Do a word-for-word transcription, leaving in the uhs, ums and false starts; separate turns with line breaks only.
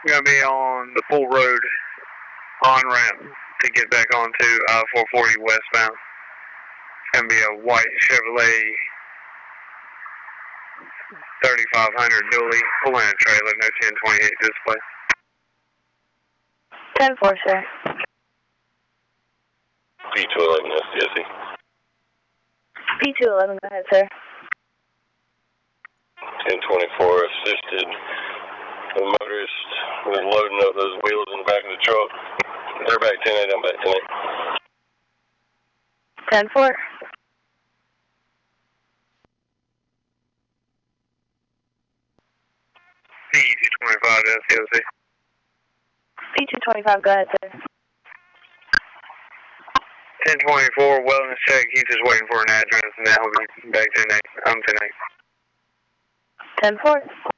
Going to be on the full road on ramp to get back onto I four forty westbound. It's going to be a white Chevrolet thirty-five hundred dually, pulling a trailer, no ten twenty-eight display.
ten four, sir.
P two eleven S D S E.
P two eleven, go ahead, sir.
ten twenty-four assisted the motorist was loading up those wheels in the back of the truck. They're back ten eight, I'm back ten eight.
ten four.
P two twenty-five S D S E.
P two twenty-five, go ahead, sir.
ten twenty-four, wellness check. He's just waiting for an address, and then he'll be back ten eight. I'm ten eight.
ten four.